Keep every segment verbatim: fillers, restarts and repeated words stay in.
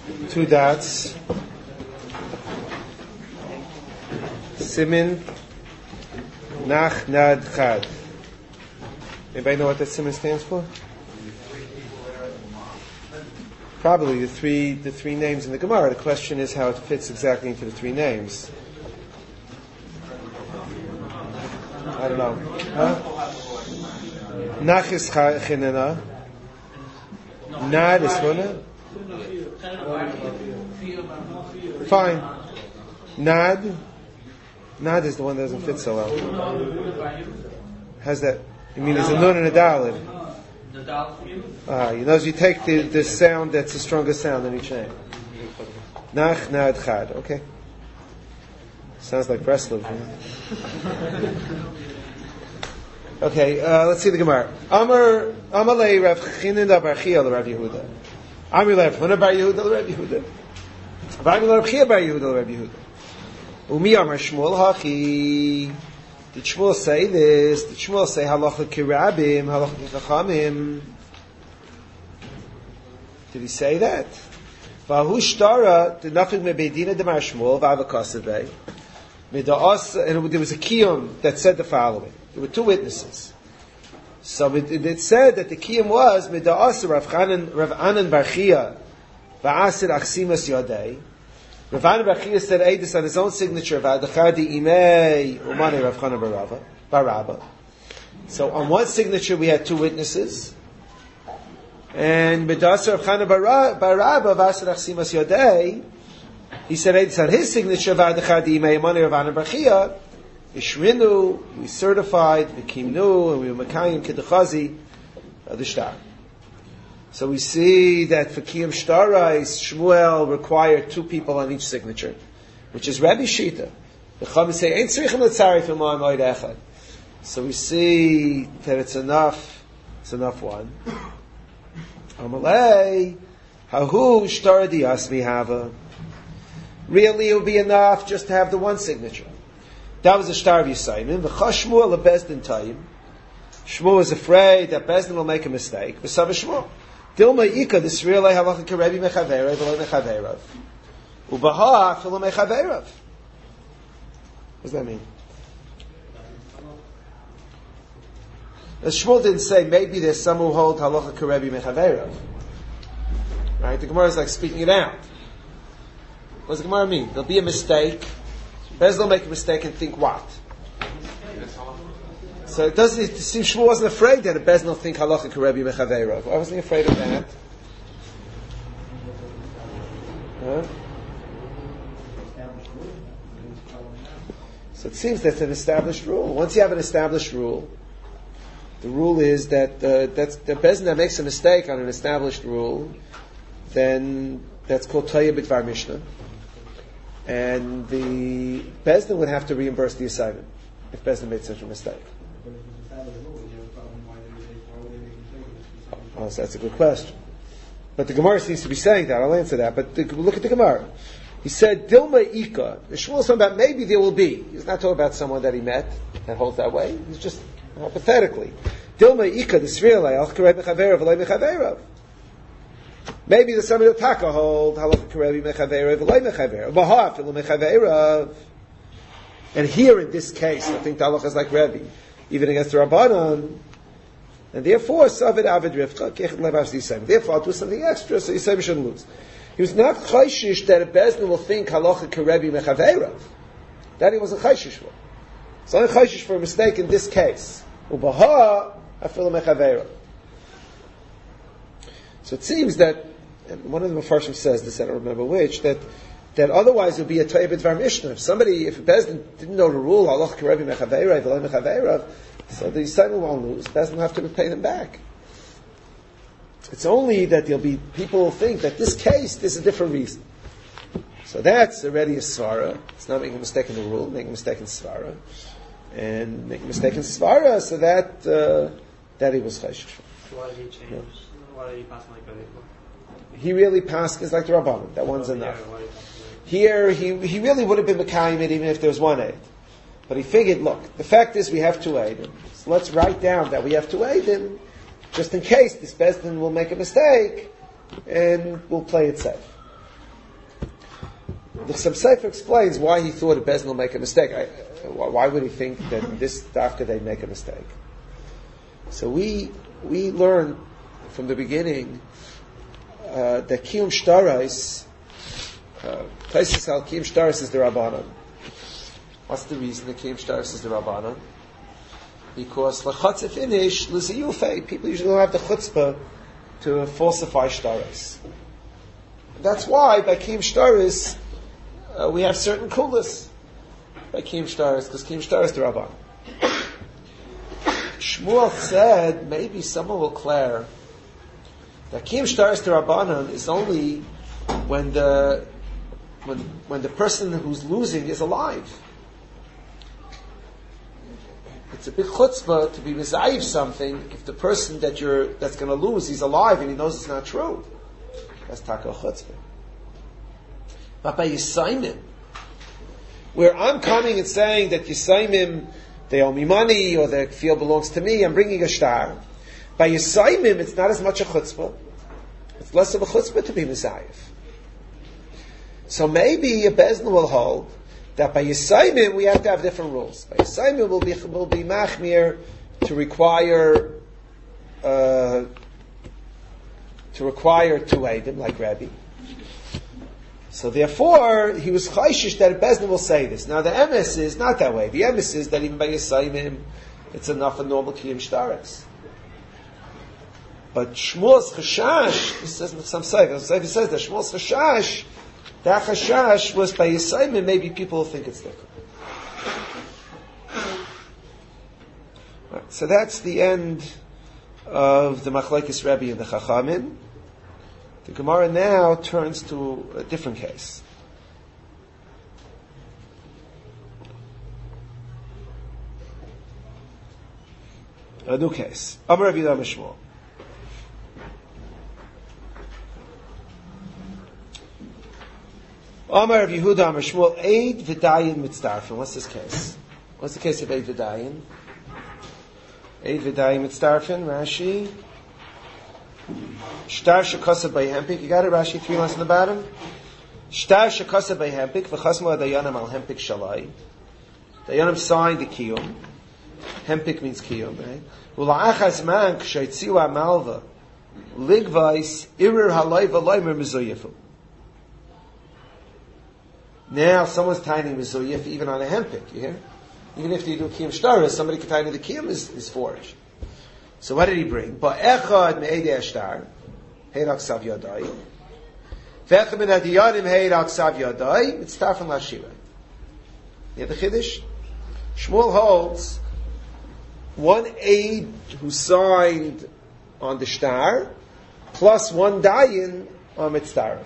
two dots. Simin Nach Nad Chad. Anybody know what that simin stands for? Probably the three the three names in the Gemara. The question is how it fits exactly into the three names. I don't know. Huh? Nachis Chinena. Nad is Huna. Fine. Nad. Nad is the one that doesn't fit so well. How's that? You mean there's a nun and a dalid? Ah, you know, as you take the, the sound that's the strongest sound in each name. Nach, Nad, Chad. Okay. Sounds like Breslov. Yeah? Okay, uh, let's see the Gemara. Amar, Amalei Rav Chinina Bar Chia Rav Yehuda. Amar Rav Chinina Bar Yehuda Rav Yehuda. Amar Rav Chia Bar Yehuda Rav Yehuda. Umi Amar Shmuel Hachi. Did Shmuel say this? Did Shmuel say halacha kirabim, halacha kichamim? Did he say that? Vahu shtara did nothing mebeidina demar Shmuel v'avakasavei. And there was a kiyum that said the following. There were two witnesses. So it, it said that the kiyum was mida'as Rav Chanan Rav Anan Bar Chia va'asir achsimas yadei. Rav Anan Bar Chia said Eidus on his own signature v'adachadi imei umani Rav Chanan Bar Rabba. So on one signature we had two witnesses, and mida'as Rav Chanan Bar Rabba va'asir achsimas yadei. He said Eidus on his signature v'adachadi imei umani Rav Anan Bar Chia. Ishrinu, we certified, Vikimnu, and we were Makayim Kedechazi, the Shtar. So we see that for Kiyam Shtarais, Shmuel required two people on each signature, which is Rabbi Shita. The Chachamim say, Ein tzrichim l'tzarif imam moed echad. So we see that it's enough, it's enough one. Amalei, Hahu Shtar Diasmi Hava. Really it would be enough just to have the one signature. That was the shtar of Yisayim. V'cha Shmuel lebezdin tayim. Shmuel was afraid that Bezdin will make a mistake. V'sav Shmuel. Dilma ika d'sri'alei halacha karebi mechaveirav v'lo mechaveirav. U'baha afilu mechaveirav. What does that mean? As Shmuel didn't say, maybe there's some who hold halacha karebi mechaveirav. Right? The Gemara is like speaking it out. What does the Gemara mean? There'll be a mistake. Bezdin will make a mistake and think what? So it doesn't. It seems Shmuel wasn't afraid that a Bezdin will think halacha karebi mechaveirav. Why wasn't he afraid of that? Huh? So it seems that's an established rule. Once you have an established rule, the rule is that uh, that's the Bezdin that makes a mistake on an established rule, then that's called Toya B'dvar Mishnah. And the Bezdin would have to reimburse the assignment if Bezdin made such a mistake. Oh, so that's a good question. But the Gemara seems to be saying that. I'll answer that. But the, look at the Gemara. He said, Dilma Ika. The Shmuel is talking about maybe there will be. He's not talking about someone that he met that holds that way. He's just hypothetically. Dilma Ika, the Sri'alei, Al Karei Mechaverav, Alei Mechaverav. Maybe the some of the Taka hold halacha karebi mechaveirav v'lei mechaveirav b'ha'af ilu mechaveirav. And here in this case, I think the halacha is like Rebbe, even against the Rabbanon, and therefore savid avid rivka kechet levash disayim. Therefore, I'll do something extra so Yisayim shouldn't lose. He was not chayshish that a Bezdin will think halacha karebi mechaveirav. That he wasn't chayshish for. It's only chayshish for a mistake in this case. U'b'ha'af ilu mechaveirav. So it seems that, and one of the Mefarshim says this, I don't remember which, that that otherwise it would be a Toya B'dvar Mishnah. If somebody, if a Bezdin didn't know the rule, halacha karebi mechaveirav, v'lo mechaveirav, so the Yisayim won't lose. Bezdin will have to pay them back. It's only that there'll be people who think that this case, there's a different reason. So that's already a svara. It's not making a mistake in the rule, making a mistake in svara, and making a mistake in svara, so that uh, that he was chayshish. Why did he change? No. Why did he pass like that? He really passed is like the Rabbanon. That one's enough. Here, he he really would have been Mekayim it even if there was one aid. But he figured, look, the fact is we have two aidim. So let's write down that we have two aidim, just in case this Bezdin will make a mistake, and we'll play it safe. The Chassam Sofer explains why he thought a Bezdin will make a mistake. I, why would he think that this after they make a mistake? So we we learn from the beginning uh, that Kiyum Shtarais, places uh, Kiyum Shtarais is the Rabbanon. What's the reason that Kiyum Shtarais is the Rabbanon? Because l'chatz finish l'ziyufei, people usually don't have the chutzpah to falsify Shtarais. That's why by Kiyum Shtarais uh, we have certain kulas by Kiyum Shtarais, because Kiyum Shtarais is the Rabbanon. Shmuel said maybe someone will declare that Kiyum Shtarais to Rabbanan is only when the when when the person who's losing is alive. It's a big chutzpah to be mizayiv something if the person that you're that's going to lose he's alive and he knows it's not true. That's taka chutzpah. But by Yisayimim, where I'm coming and saying that Yisayimim, they owe me money, or the field belongs to me, I'm bringing a shtar. By Yisayimim, it's not as much a chutzpah. It's less of a chutzpah to be Messiah. So maybe a Bezdin will hold that by Yisayimim, we have to have different rules. By Yisayimim, will be, will be machmir to require, uh, to require two Eidim, like Rabbi. So therefore, he was chayshish that a Bezdin will say this. Now the emes is not that way. The emes is that even by Yisayimim, it's enough a normal Kiyum Shtarais. But Shmuel's chashash, he says some Sefer, some Sefer says that Shmuel's chashash, that chashash was by Yisayimim, maybe people will think it's different. Right, so that's the end of the Machlekes Rebbe and the Chachamim. The Gemara now turns to a different case. A new case. Amar Rav Yehuda Mishmuel. Amar Rav Yehuda Mishmuel. Eid v'dayin mitzdarfen. What's this case? What's the case of Eid v'dayin? Eid v'dayin mitzdarfen. Rashi. Shtar shekasa by hempik. You got it, Rashi, three lines on the bottom. Shtar shekasa by hempik. V'chasma dayanim al hempik shalai. Dayanim signed the kiyum. Hempik means kiyum, right? Ula'achaz man k'shaytziu ha'malva. Ligvais irir halay v'laymer mizoyefu. Now someone's tiny mizoyef even on a hempik, you hear? Even if you do kiyum shtaris, somebody can tiny the kiyum is, is forged. So what did he bring? Ba'echad me'edei ashtar, heirak sav yadai. Ve'echad min hadiyanim heirak sav yadai, it's tafan lashira. You have the chiddush? Shmuel holds one aid who signed on the shtar, plus one dayan on mitzdaref.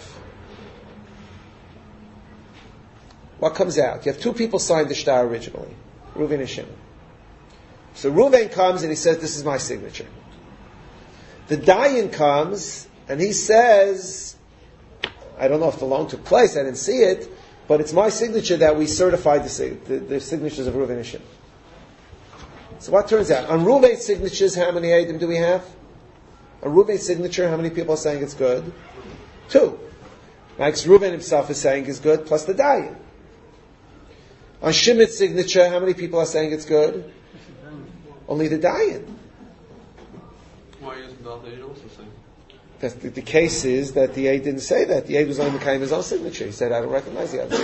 What comes out? You have two people signed the shtar originally, Reuven and Shimon. So Reuven comes and he says, this is my signature. The dayan comes and he says, I don't know if the loan took place, I didn't see it, but it's my signature that we certified the, the, the signatures of Reuven and Shimon. So what turns out? On Reuven's signatures, how many Eidim do we have? On Reuven's signature, how many people are saying it's good? Two. Right? Because Reuven himself is saying it's good, plus the dayan. On Shimon's signature, how many people are saying it's good? Only the dayan. Why isn't the other aid also saying? That's the, the case is that the aid didn't say that. The aid was only kind of his own signature. He said, I don't recognize the other.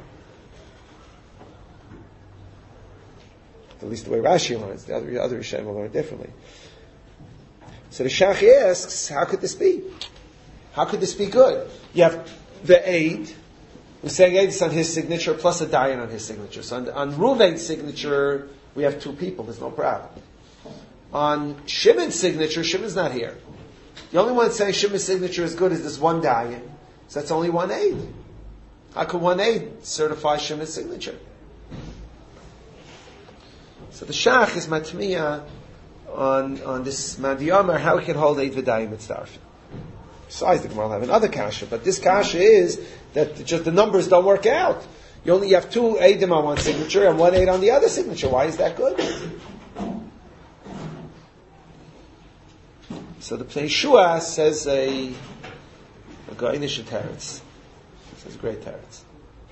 At least the way Rashi learns. The other, the other Rishonim will learn differently. So the Shach asks, how could this be? How could this be good? You have the aid, who's saying aid is on his signature, plus a dayan on his signature. So on, on Reuven's signature, we have two people. There's no problem. On Shimon's signature, Shimon's not here. The only one saying Shimon's signature is good is this one dayan. So that's only one aid. How could one aid certify Shimon's signature? So the Shach is matmiya on on this Madiyamar how he can hold aid v'dayim mitzdarfen. Besides, the Gemara will have another kasha, but this kasha is that just the numbers don't work out. You only have two eidim on one signature and one aid on the other signature. Why is that good? So the Pnei Shua says a a Gainish teretz. Says a great teretz.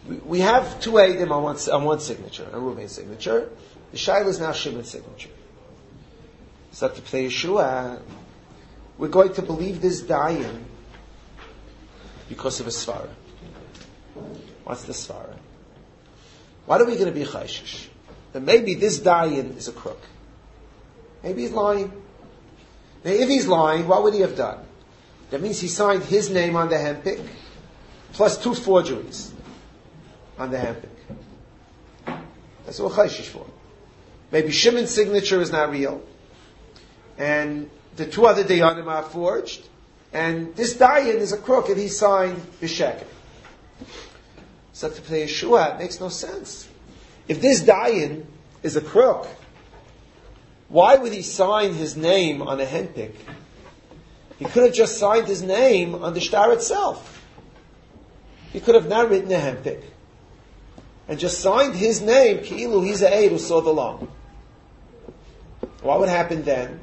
we, we have two Eidim on one, on one signature, on Reuven's signature. The Shaila is now Shimon's signature. So to play Yeshua, we're going to believe this Dayan because of a Svara. What's the Svara? Why are we going to be Chayshish? That maybe this Dayan is a crook. Maybe he's lying. Now, if he's lying, what would he have done? That means he signed his name on the hempik, plus two forgeries on the hempik. That's what we're chayshish for. Maybe Shimon's signature is not real, and the two other dayanim are forged, and this dayan is a crook, and he signed b'sheker. So to play Yeshua, it makes no sense. If this dayan is a crook, why would he sign his name on a henpik? He could have just signed his name on the shtar itself. He could have not written a henpik and just signed his name, Ki'ilu, he's a eid who saw the loan. What would happen then?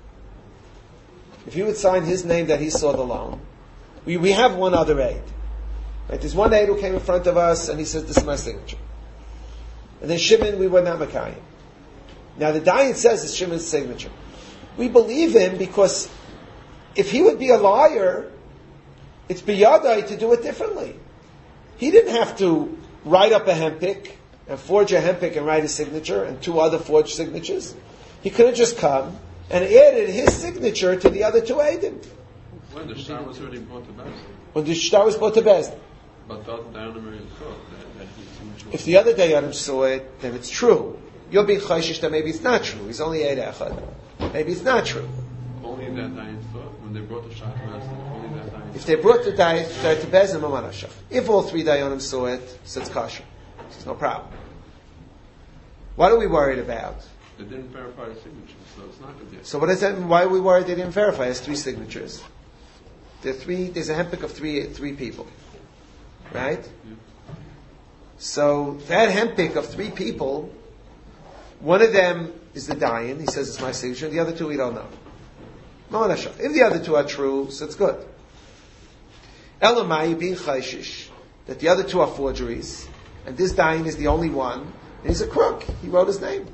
If he would sign his name that he saw the loan, we, we have one other aid. Right? There's one aid who came in front of us and he says, this is my signature. And then Shimon, we were not Makayim. Now the Dayan says it's Shimon's signature. We believe him because if he would be a liar, it's biyadai to do it differently. He didn't have to write up a hempik and forge a hempik and write a signature and two other forged signatures. He could have just come and added his signature to the other two Eidim. When the shtar was already brought to Bezdin. When the shtar was brought to Bezdin. But the other Dayanim already saw that, that his signature was... If the other Dayanim saw it, then it's true. You're being chayshish that maybe it's not true. He's only Eid Echad. Maybe it's not true. Only that Dayan saw when they brought the shtar to Bezdin. Only that Dayan. If they brought the Dayan to Bezdin, Mamanashach. If all three Dayanim saw it, so it's kosher. There's no problem. What are we worried about? They didn't verify the signature, so it's not good yet. So what does that mean? Why are we worried they didn't verify? It has three signatures. There are three, there's a hempik of three three people. Right? Yeah. So that hempik of three people, one of them is the Dayan, he says it's my signature, the other two we don't know. No, if the other two are true, so it's good. Elamai being chayshish, that the other two are forgeries, and this Dayan is the only one, and he's a crook. He wrote his name.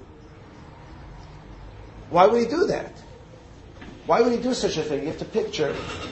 Why would he do that? Why would he do such a thing? You have to picture.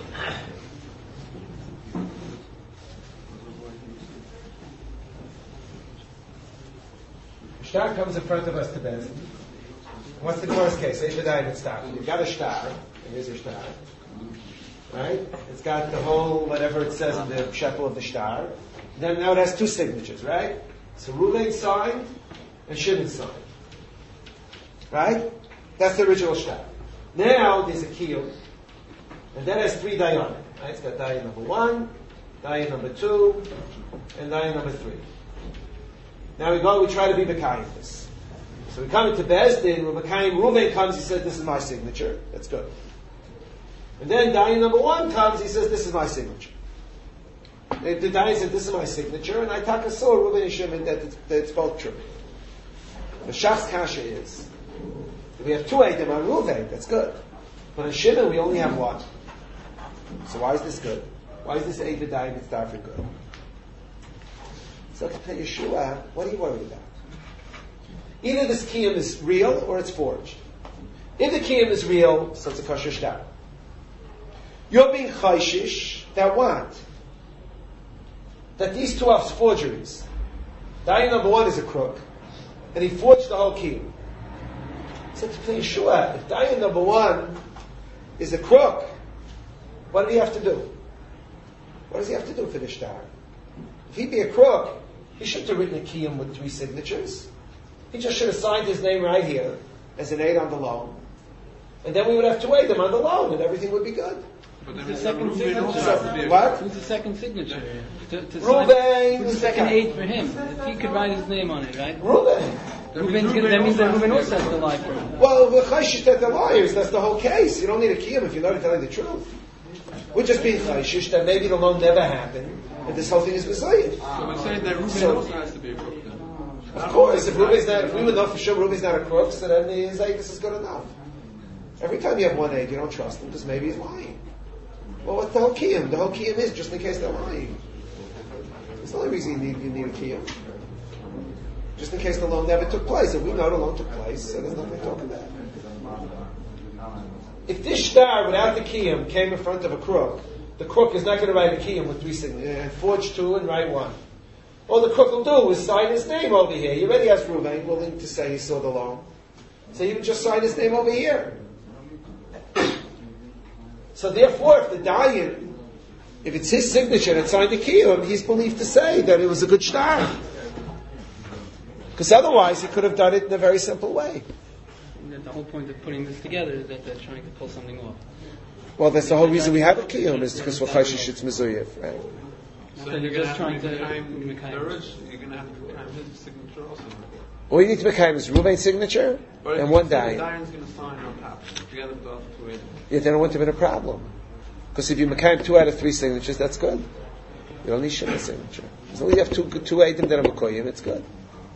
Shtar comes in front of us to Bezdin. What's the Gemara's case? Say Shadai and Star. You've got a shtar. Here's your shtar. Right? It's got the whole, whatever it says in the shekel of the shtar. Then now it has two signatures, right? So Reuven signed and Shimon signed. Right? That's the original shtar. Now there's a kiyum, and that has three dayanim. Right? It's got dayan number one, dayan number two, and dayan number three. Now we go, we try to be Mekayim this. So we come into Bezdin, when Mekayim Reuven comes, he says, this is my signature. That's good. And then dayan number one comes, he says, this is my signature. The, the dayan said, this is my signature, and I taka saw Reuven and Shimon that it's, that it's both true. The Shach's kasha is, we have two Eidim on Reuven, that's good. But on Shimon, we only have one. So why is this good? Why is this Eid V'Dayan Mitzvah for good? So to play Yeshua, what are you worried about? Either this kiyum is real or it's forged. If the kiyum is real, so it's a kosher shtar. You're being chayshish that what? That these two are forgeries. Dayan number one is a crook, and he forged the whole kiyum. So to play Yeshua, if dayan number one is a crook, what does he have to do? What does he have to do for the shtar? If he'd be a crook, he shouldn't have written a kiyum with three signatures. He just should have signed his name right here as an aid on the loan. And then we would have to aid him on the loan and everything would be good. But Who's the second signature? What? Who's the second signature? To, to Reuven. sign, who's the second aid for him? If he could write his name on it, right? Reuven. Reuven's gonna, that means that Reuven also has to lie for him. Well, the chayshish that they're liars, that's the whole case. You don't need a kiyum if you're not telling the truth. We're just being chayshish that maybe the loan never happened, and this whole thing is beside. So we're saying that Reuven So- also has to be a crook then. Of course, if Reuven's not, if we would know for sure Reuven's not a crook, so then he's like, this is good enough. Every time you have one aid, you don't trust him because maybe he's lying. Well, what's the whole kiyum? The whole kiyum is just in case they're lying. There's the only reason you need, you need a kiyum. Just in case the loan never took place. If we know the loan took place, so there's nothing to talk about. If this shtar without the kiyum came in front of a crook, the crook is not going to write a kiyum with three signatures and forge two and write one. All the crook will do is sign his name over here. He already has Reuven willing to say he saw the loan. So he would just sign his name over here. So therefore, if the Dayan, if it's his signature that signed the kiyum, he's believed to say that it was a good shtar. Because otherwise, he could have done it in a very simple way. And the whole point of putting this together is that they're trying to pull something off. Well, that's the whole reason we have a kiyum, is because we're chayshish it's mizuyev, right? So Then you're you're going just to trying have to to Mekayim Mekayim. the rich, you're going to have to Mekayim his signature also. All you need to Mekayim is Reuven's signature But and one the Dayan. Dayan's going to sign on top, together with the other two agents. Yeah, then it wouldn't have been a problem. Because if you Mekayim two out of three signatures, that's good. You don't need Shimon's signature. As long as you have two, two Eidim that are Mekoyim, it's good.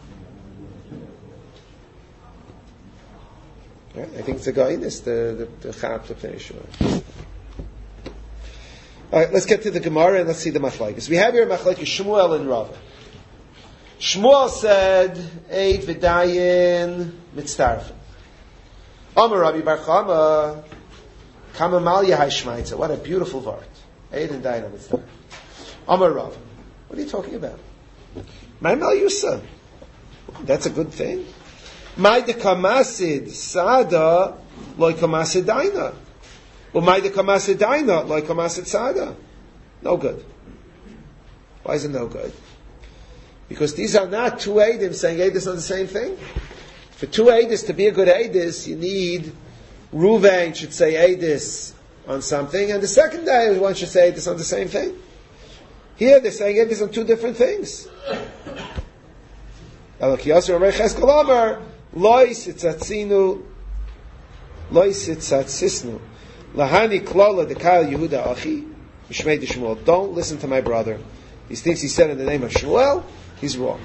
Right? I think it's a guy, this, the, the, the Chab to finish with. Alright, let's get to the Gemara and let's see the Machlekes. We have here Machlekes Shmuel and Rava. Shmuel said, Eid v'dayin mitztarfin. Amar Rabbi Bar Chama, Kama mal yahai shmaitza. What a beautiful vart. Eid and dayin mitztarfin. Amar Rava. What are you talking about? My mal yusa. That's a good thing. My de kamasid sada loy kamasid daina. Well, my de kamasid daina loy kamasid sada. No good. Why is it no good? Because these are not two Eidim saying Eidis on the same thing. For two Eidis to be a good Eidis, you need Reuven should say Eidis on something, and the second day one should say Eidis on the same thing. Here they're saying Eidis on two different things. Lois itzatzinu, lois itzatzisnu, lahani klola dekal Yehuda achi, mishmei Shmuel. Don't listen to my brother. He thinks he said in the name of Shmuel. He's wrong.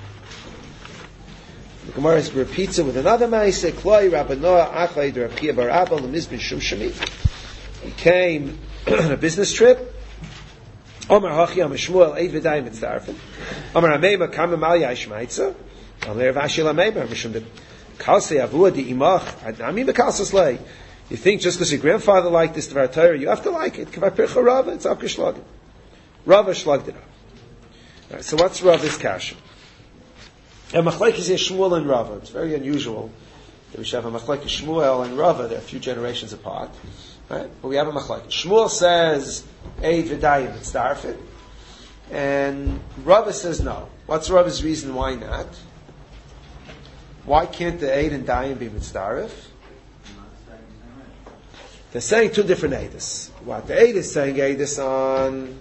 The Gemara repeats it with another ma'aseh. Kloi Rabbanoah Achlei de Rabbi Bar Abba Lemizbin Shum Shemi. He came on a business trip. Omar Hachi Am Shmuel Eid V'Dayim Mitzdarfen. Omar Ameima Kama Mal Yashmaitza. Omar Vashi Lameima Mishum de Kalsei Avua Di Imach Adnami Mekalsas Lei. You think just because your grandfather liked this Dvar Torah, you have to like it. Kavai Pircha Rava, it's Avka Shlagin. Rava Shlagged it up. Right, so what's Rava's kasha? A machlekes is Shmuel and Rava. It's very unusual that we should have a machlekes Shmuel and Rava. They're a few generations apart, right? But we have a machlekes. Shmuel says Eid v'Dayim mitzdarfin, and Rava says no. What's Rava's reason? Why not? Why can't the Eid and Dayim be mitzdarif? They're saying two different Eidis. What the Eid is saying Eidis on.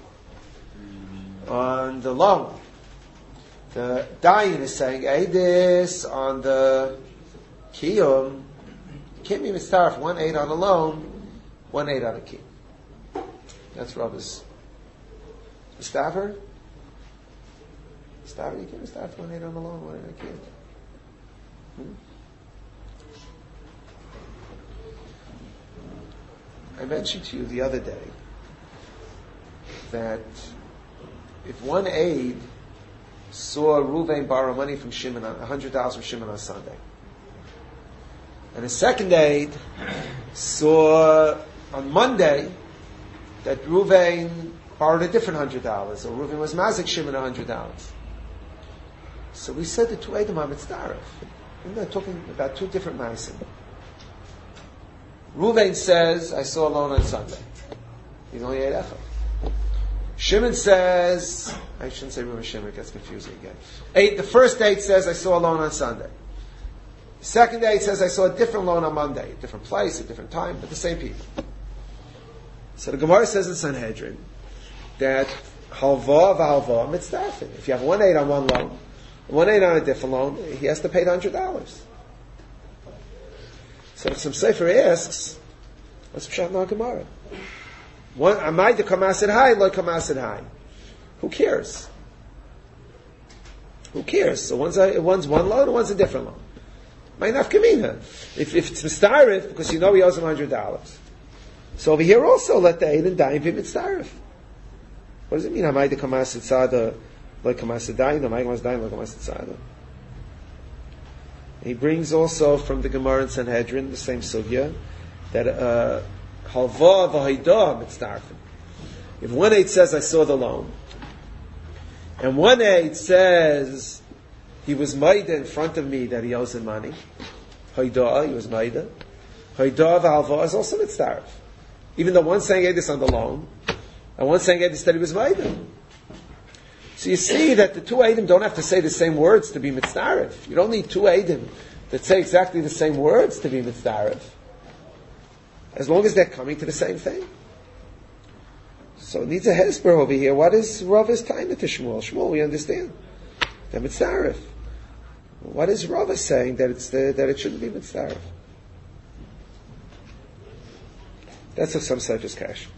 on the loan. The Dayan is saying Eidis on the Kiyum. Can't be mitzdarf one eight on a loan, one eight on a Kiyum. That's Rabbi's. Mistaver? Mistaver, you can't mitzdarf one eight on a loan, one eight on a Kiyum. Hmm? I mentioned to you the other day that if one aide saw Reuven borrow money from Shimon, a hundred dollars from Shimon on Sunday, and a second aide saw on Monday that Reuven borrowed a different hundred dollars, or Reuven was mazik Shimon a hundred dollars. So we said the two eidim are mitzdaref. We're not talking about two different ma'asim. Reuven says, "I saw a loan on Sunday." He's only eight echad. Shimon says, I shouldn't say Reuven Shimon, it gets confusing again. Eight, the first date says, I saw a loan on Sunday. The second date says, I saw a different loan on Monday. A different place, a different time, but the same people. So the Gemara says in Sanhedrin that halva v'halva mitzdarfin. If you have one eight on one loan, one eight on a different loan, he has to pay the hundred dollars. So some Sefer asks, what's Pshat in our Gemara? One, Amai de Kamasid Hai, like Kamasid Hai. Who cares? Who cares? So one's, a, one's one loan, and one's a different loan. May nafkamina. If, if it's mistarif, because you know he owes him hundred dollars. So over here also, let the Eid and Daim be mistarif. What does it mean? Amai de Kamasid Sada, like Kamasadayim, the Maigmas Dayim, like Kamasadayim. He brings also from the Gemara in Sanhedrin, the same sugya, that uh, halva v'haidah mitzdarfim. If one aid says, I saw the loan, and one aid says, he was maida in front of me that he owes him money, haidah, he was maida, haidah v'halva is also mitzdarf. Even though one's saying this on the loan, and one's saying this that he was maida. So you see that the two Eidim don't have to say the same words to be mitzdarif. You don't need two Eidim that say exactly the same words to be mitzdarif. As long as they're coming to the same thing. So it needs a hesper over here. What is Rava's time to Shmuel? Shmuel, we understand. They're mitzdarif. What is Rava saying that it's the, that it shouldn't be mitzdarif? That's of some such as cash.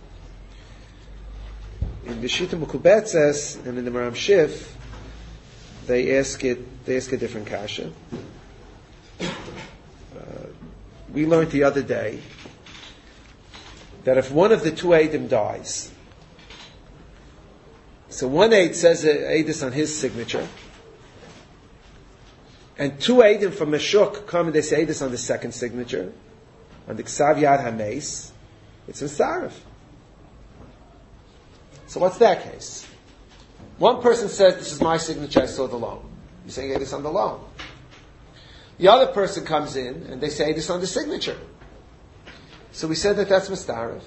In the Shita Mukubetzes and in the Maram Shif, they ask it. They ask a different kasha. Uh, we learned the other day that if one of the two Eidim dies, so one Eid says Eidus on his signature, and two Eidim from Meshuk come and they say Eidus on the second signature, on the Ksav Yad HaMeis, it's Mitzaref. So what's that case? One person says, this is my signature, I saw the loan. You're saying this on the loan. The other person comes in, and they say this on the signature. So we said that that's Mistarif.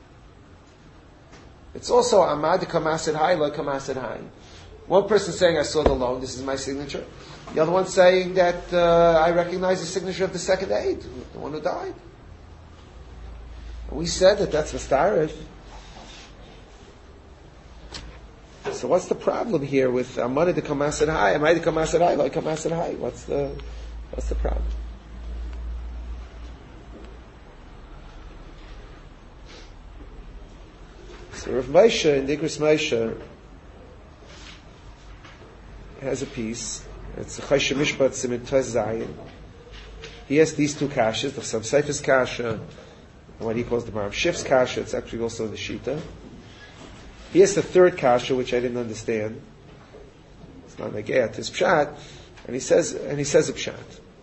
It's also Amad Kamasid Hai, Lo Kamasid Hai. One person saying, I saw the loan, this is my signature. The other one saying that uh, I recognize the signature of the second aid, the one who died. And we said that that's Mistarif. So what's the problem here with Amani to Kamasid Hai? Am I to Kamasid Hai? Like Kamasid Hai? What's the what's the problem? So Rav Moshe in Igros Moshe has a piece. It's a Choshen Mishpat Simin Tes Zayin. He has these two kashas, the Sam Seif's kasha, and what he calls the Maram Shif's kasha. It's actually also the Shita. He has the third kasha, which I didn't understand. It's not Nageat, it's Pshat, and he says, and he says a Pshat.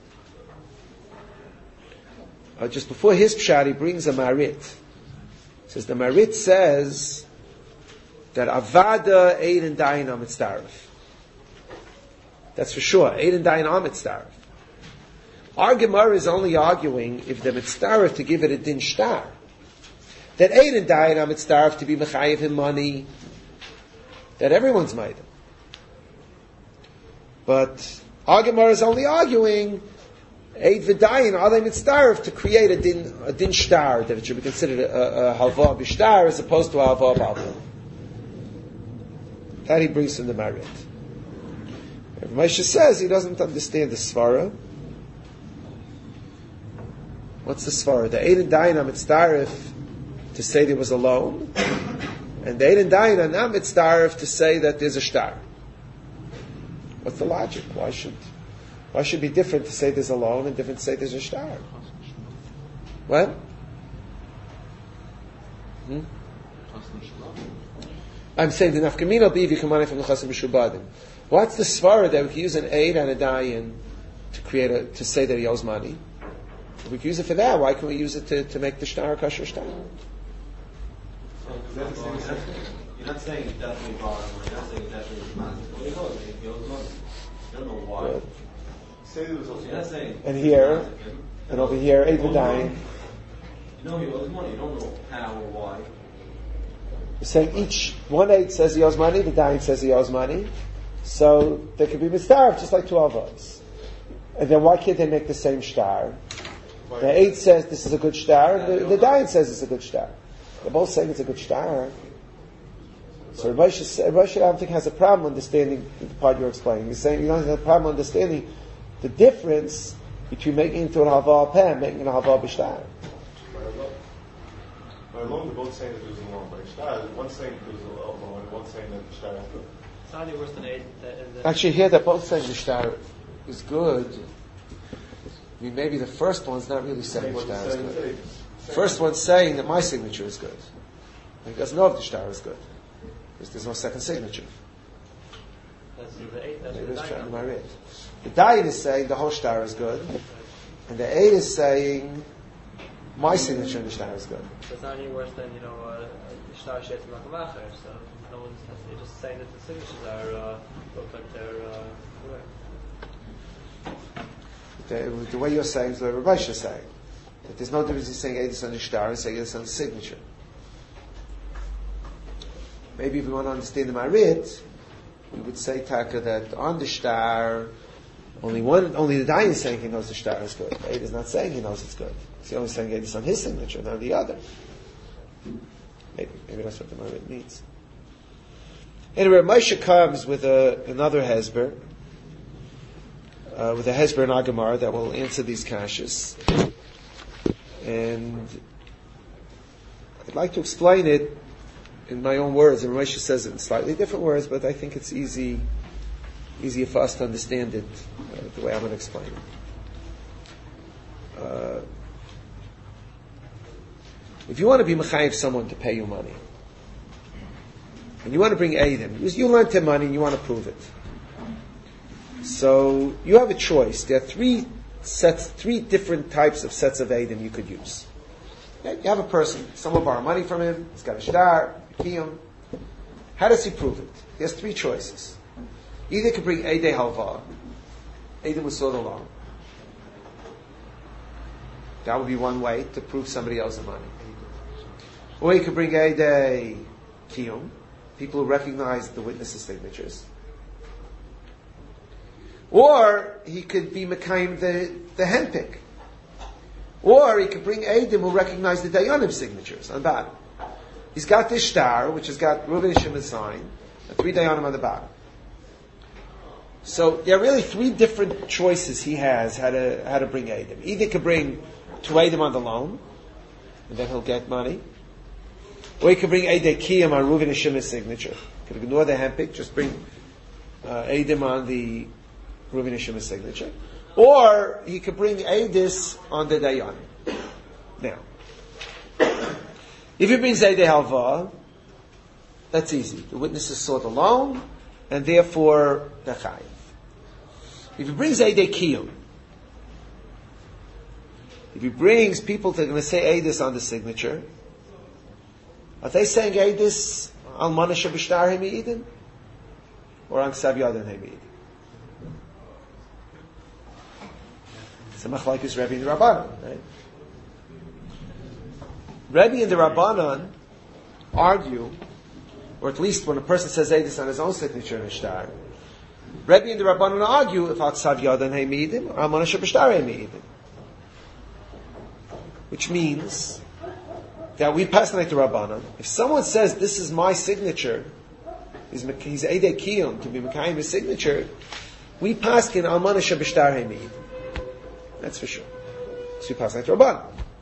Uh, just before his Pshat, he brings a Marit. He says the Marit says that Avada Eid and Dayan Am Mitzdarif. That's for sure. Eid and Dayan Am Mitzdarif. Our Gemara is only arguing if the Mitzdarif to give it a din shtar. That Eid and Dayan Am Mitzdarif to be mechayev him money. That everyone's made. But our Gemara is only arguing Eid v'Dayan are they mitzdarif to create a din a din shtar that it should be considered a, a, a halva b'shtar as opposed to a halva b'alva. That he brings from the Marit. Moshe says he doesn't understand the svara. What's the svara? The Eid and Dayan are mitzdarif to say there was a loan, and the Eid and Dayan are not mitzdarif to say that there's a shtar. What's the logic? Why should why should it be different to say there's a loan and different to say there's a shtar? What? Hmm? I'm saying the nafkamina will be if you come on from the chasim b'shubadim. What's the svara that we can use an Eid and a Dayan to create a to say that he owes money? If we can use it for that, why can't we use it to, to make the shtar a kosher shtar? You're not saying it's definitely bottom, you're not saying it's definitely money. You don't know why. Good. You're not saying and here, and over here, Eid v'Dayan. You know he owes money, you don't know how or why. You're saying each, one Eid says he owes money, the Dayan says he owes money, so they could be mitzdarif just like two avos. And then why can't they make the same shtar? The Eid says this is a good shtar, and the, the Dayan says it's a good shtar. They're both saying it's a good shtar. So Rav Moshe, I don't think, has a problem understanding the part you're explaining. He's saying you don't have a problem understanding the difference between making it into an halva peh and making it an halva b'shtar. By alone, they're both saying that there's a loan by shtar. One's saying there's a loan, and one's saying that the shtar is good. It's not any worse than eight. Actually, here they're both saying the shtar is good. I mean, maybe the first one's not really saying the shtar is good. First one's saying that my signature is good. He doesn't know if the shtar is good because there's no second signature. this is the eight. That's Maybe the it's trying to nine. marry it. The Dayan is saying the whole star is good, and the eight is saying my signature in the star is good. So it's not any worse than, you know, uh, Shtar Shet and Makamacher. So no one's you're just saying that the signatures are uh, look like they're uh, correct. The, the way you're saying is the Rabbi is saying that there's no difference in saying Eidus on the star and saying Eidus on the signature. Maybe if we want to understand the Marit, we would say Taka that on the star, only one, only the Dayan is saying he knows the star is good. Eid is not saying he knows it's good. He's only saying Eid is on his signature, not the other. Maybe, maybe that's what the Marit means. Anyway, Moshe comes with a, another Hezber, uh, with a Hezber and Agamar that will answer these kashas. And I'd like to explain it in my own words. And Moshe says it in slightly different words, but I think it's easy, easier for us to understand it uh, the way I'm going to explain it. Uh, if you want to be mechayiv someone to pay you money, and you want to bring Eidim, you, you lent him money and you want to prove it. So you have a choice. There are three sets, three different types of sets of Eidim you could use. Okay? You have a person, someone borrow money from him, he's got a shtar, a kiyum. How does he prove it? He has three choices. Either he could bring Eidei Halva, Eidim was sold along. That would be one way to prove somebody else's money. Or he could bring Eidei Kiyum, people who recognize the witnesses' signatures. Or he could be Mekayim the, the handpick. Or he could bring Eidim who recognize the Dayanim signatures on bottom. He's got this star, which has got Reuven and Shimon sign, and three Dayanim on the bottom. So there are really three different choices he has how to how to bring Eidim. Either he could bring two Eidim on the loan, and then he'll get money. Or he could bring Eidei Kiyum on Reuven and Shimon's signature. He could ignore the handpick, just bring uh, Eidim on the Reuven and Shimon's signature. Or he could bring Eidis on the Dayan. Now, if he brings Eidei Halva, that's easy. The witnesses saw the loan, and therefore they're chayiv. If he brings Eidei Kiyum, if he brings people that are going to say Eidis on the signature, are they saying Eidis al Manasha B'Shtar Hemiyidin? Or on Ksav Yadan Hemiyidin? It's a machlokes Rebbe and the Rabbanon, right? Rebbe and the Rabbanon argue, or at least when a person says Eidis on his own signature in a shtar, Rebbe and the Rabbanon argue if al Ksav Yadan Hemiyidin or al Manasha B'Shtar Hemiyidin. Which means that we pass like the Rabbanan. If someone says, this is my signature, he's, he's Eidei Kiyum, to be Mekayim his signature, we pass in Almana Shabishtar Hemid. That's for sure. So we pass like the Rabbanan.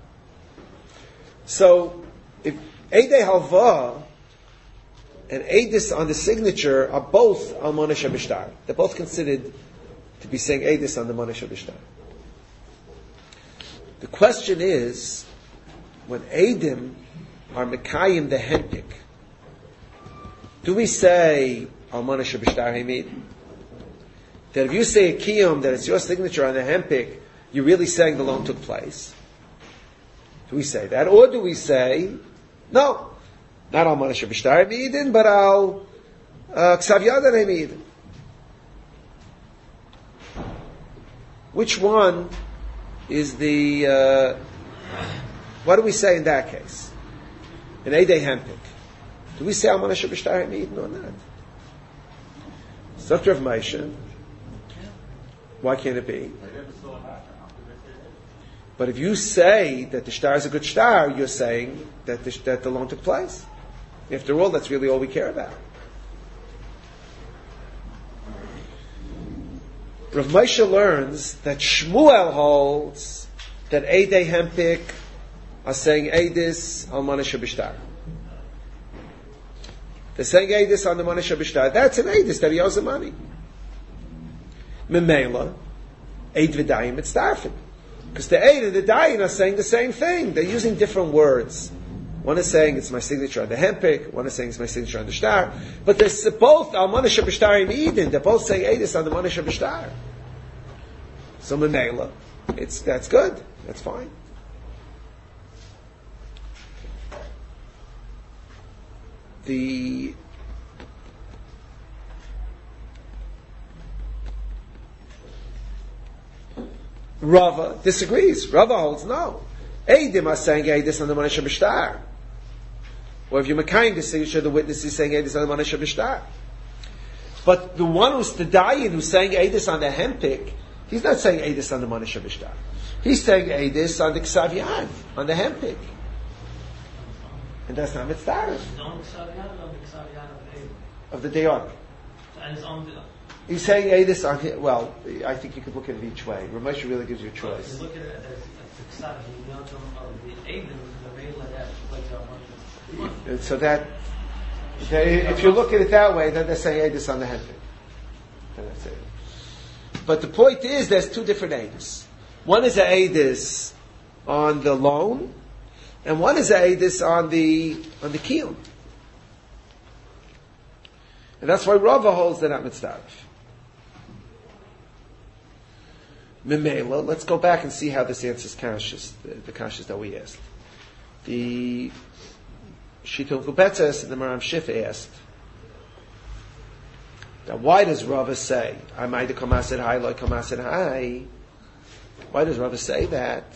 So, if Eidei Halva and Eidis on the signature are both Almana Shabishtar, they're both considered to be saying Eidis on the Almana Shabishtar. The question is, when Eidim are Mekayim the Hendik, do we say Almana Shabishtar Hamid? That if you say a Kiyum, that it's your signature on the Hempik, you're really saying the loan took place? Do we say that? Or do we say, no, not Almana Shabishtar Hamidin, but Al Ksav Yadan Hamidin? Which one is the... Uh, What do we say in that case? In Eidei Hempik. Do we say Almana Shabishtar Hamidin or not? It's Doctor of Moshe. Why can't it be? But if you say that the shtar is a good shtar, you're saying that the, that the loan took place. After all, that's really all we care about. Rav Moshe learns that Shmuel holds that Eidei Hempik are saying Eidis al Manasha B'Shtar. They're saying Eidis on the Manasha B'Shtar. That's an Eidis that he owes the money. Memela, Eid V'Dayim, it's Darfin. Because the Eid and the Dayin are saying the same thing. They're using different words. One is saying it's my signature on the hempik. One is saying it's my signature on the shtar. But they're both almana shebishtarim eden. They're both saying eidus on the mana shebishtar. So memela, it's that's good. That's fine. The Rava disagrees. Rava holds no. Eidim are saying eidus on the mana shebishtar. Or if you're Mekayim the signature, the witness is saying Eidus on the Mana Shabishtar. But the one who's the Dayan who's saying Eidus on the Hempik, he's not saying Eidus on the Mana Shabishtar. He's saying Eidus on the Ksavyan, on the Hempik. And that's not Mitzvah. Of the Dayan. He's saying Eidus on him. Well, I think you could look at it each way. Ramesh really gives you a choice. Look at it as the Ksavyan, the Eidus, the Mela, that's like And so that, they, if you look at it that way, then they're saying Eidus on the Hempik. And that's it. But the point is, there's two different Eidus. One is an Eidus on the loan, and one is an Eidus on the on the Kiyum. And that's why Rava holds that not mitzvah. Memela, let's go back and see how this answers kashas, the, the kashas that we asked. The Shittul Kubetzes and the Maram Shif asked, now why does Rava say, I might have come asid high, like come asid high? Why does Rava say that?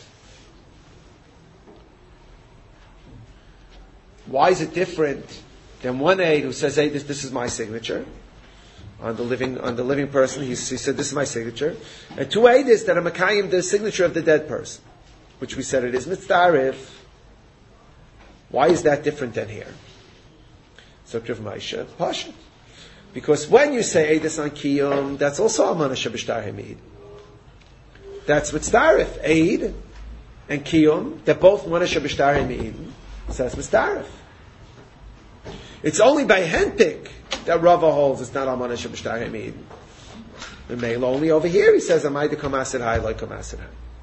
Why is it different than one aid who says, hey, this, this is my signature? On the living, on the living person, he, he said, this is my signature. And two aides that are Makayim, the signature of the dead person, which we said it is Mitzdarif. Why is that different than here? So Kriv Maisha, Pasha. Because when you say Eidus on Kiyum, that's also Amana Shabishtar Hamid. That's Mitzdarif. Eid and Kiyum, they're both Amana Shabishtar Hamid. So that's Mitzdarif. It's only by Henpik that Rava holds it's not Amana Shabishtar Hamid. The male only over here he says Amai de Kamasid Hai like Kamasid Hai.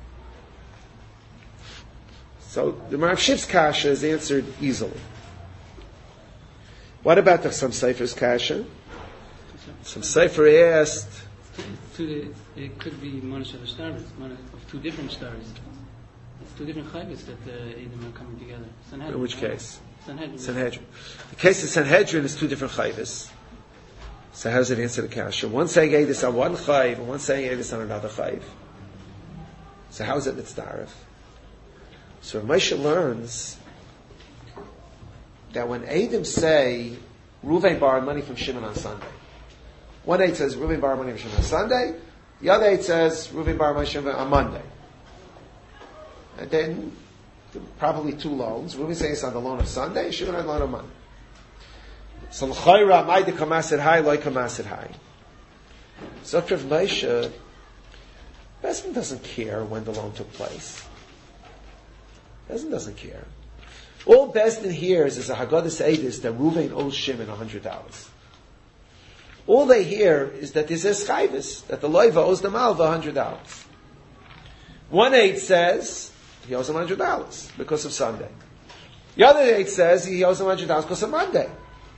So the Marav Shiv's kasha is answered easily. What about the some Sefer's kasha? Some Sefer asked. Two, it could be Monish of the stars, of two different stars. It's two different chayvus that the Edom are coming together. Sanhedrin, in which right? case? Sanhedrin. Sanhedrin. The case of Sanhedrin is two different chayvus. So how does it answer the kasha? One saying Eidus on one chayv, and one saying Eidus on another chayv. So how is it mitzdarif? So Moshe learns that when Eidim say Reuven borrowed money from Shimon on Sunday, one Eid says Reuven borrowed money from Shimon on Sunday, the other Eid says Reuven borrowed money from Shimon on Monday. And then probably two loans. Reuven says on the loan of Sunday, Shimon on the loan of Monday. So l'chayra ma'ide kamasid high, loy kamasid high. So Rav Moshe, Besman doesn't care when the loan took place. Besdin doesn't care. All Besdin hears is a Haggadah Eidus that Reuven owes Shimon a hundred dollars. All they hear is that there's a schayvis, that the loiva owes the malva a hundred dollars. One aid says he owes him a hundred dollars because of Sunday. The other aid says he owes him a hundred dollars because of Monday.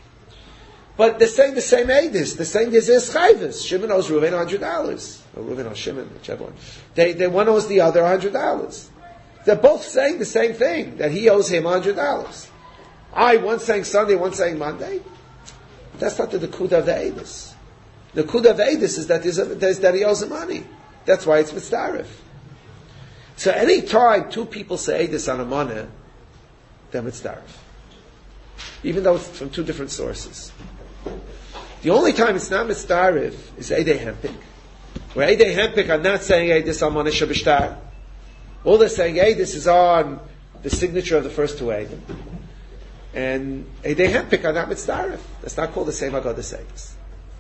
But they're saying the same Eidus. They're saying there's a schayvis. Shimon owes Reuven a hundred dollars. Or Reuven owes Shimon, whichever one. They, they one owes the other a hundred dollars. They're both saying the same thing, that he owes him one hundred dollars. I, one saying Sunday, one saying Monday. That's not the Nekuda of the Eidus. The Nekuda of the Eidus is that, there's a, there's, that he owes him money. That's why it's Mitzdarif. So any time two people say Eidus on a money, they're Mitzdarif. Even though it's from two different sources. The only time it's not Mitzdarif is Eidei Hempik. Where Eidei Hempik are not saying Eidus on Moneh Shabishtar. All they're saying, hey, this is on the signature of the first two Eidim. And Eidei Hempik are not Mitzdarif. That's not called the same Haggadah Eidus.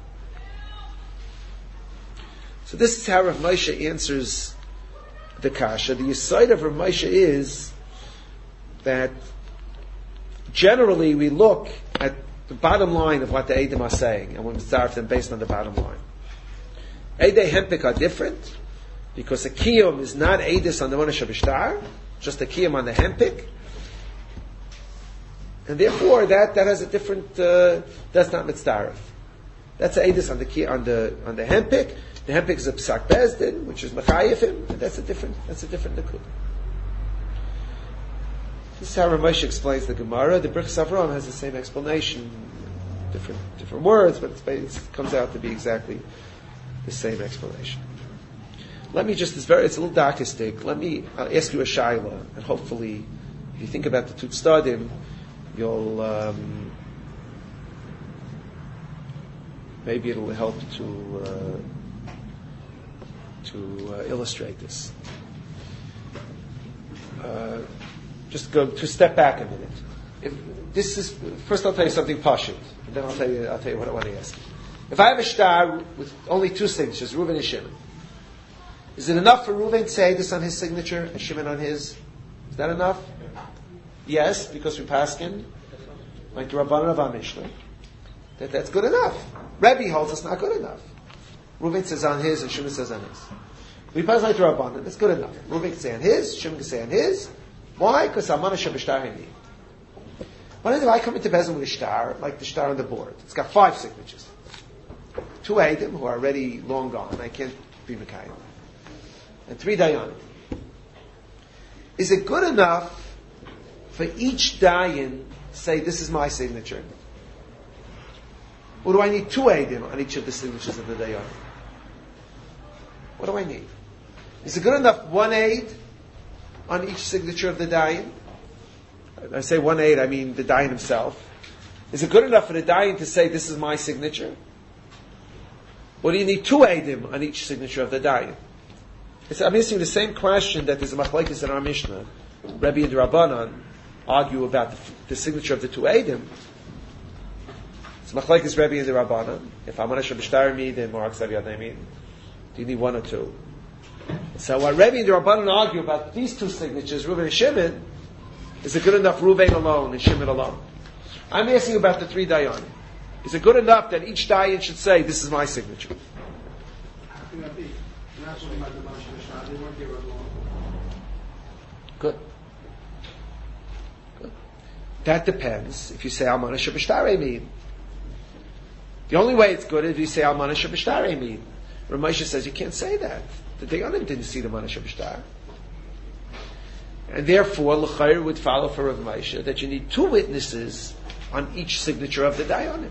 So this is how Rav Moshe answers the kasha. The aside of Rav Moshe is that generally we look at the bottom line of what the Eidim are saying, and we Mitzdarif them based on the bottom line. Eidei Hempik are different, because a kiyum is not Eidus on the Moneh Shabishtar, just a kiyum on the Hempik. And therefore, that, that has a different, uh, that's not mitzdarif. That's a edus on the key, on the, on the hempik. The hempik is a psak bezdin, which is mechayifim, and that's a different, that's a different nakuda. This is how Ramesh explains the Gemara. The Brichas Avram has the same explanation, different, different words, but it's, it comes out to be exactly the same explanation. Let me just, it's very, it's a little darkistic. Let me, I'll ask you a shaila, and hopefully, if you think about the Tut Stadim, you'll, um, maybe it'll help to, uh, to uh, illustrate this. Uh, just go, to step back a minute. If this is, first I'll tell you something pashut, and then I'll tell you, I'll tell you what I want to ask you. If I have a shtar with only two signatures, Reuven and Shimon, is it enough for Reuven to say this on his signature and Shimon on his? Is that enough? Yes, because we paskin, like the Rabbanan of our Mishnah, that that's good enough. Rebbe holds it's not good enough. Reuven says on his and Shimon says on his. We pass like the Rabbanan, that's good enough. Reuven can say on his, Shimon can say on his. Why? Because Amana Shabashtar Hini. What if I come into Bezin with a star, like the star on the board? It's got five signatures. Two Eidim who are already long gone. I can't be Mekayim. And three Dayanim. Is it good enough for each Dayan to say, this is my signature? Or do I need two Eidim on each of the signatures of the Dayanim? What do I need? Is it good enough one Eid on each signature of the Dayan? I say one Eid, I mean the Dayan himself. Is it good enough for the Dayan to say, this is my signature? Or do you need two Eidim on each signature of the Dayan? It's, I'm asking the same question that there's a machlekes in our Mishnah. Rebbe and the Rabbanan argue about the, the signature of the two Eidim. It's machlekes Rebbe and the Rabbanan. If Amana Shabashtar Mid and Morak Sav Yadai Mid, do you need one or two? So what Rebbe and the Rabbanan argue about these two signatures, Reuven and Shimon, is it good enough Reuven alone and Shimon alone? I'm asking about the three Dayanim. Is it good enough that each Dayan should say, this is my signature? Good. Good. That depends if you say Almana Shabashtar mean. The only way it's good is if you say Almana Shabashtar mean. Ramesha says you can't say that. The Dayanim didn't see the Almana Shabashtar. And therefore, L'chair would follow for Rav Moshe that you need two witnesses on each signature of the Dayanim.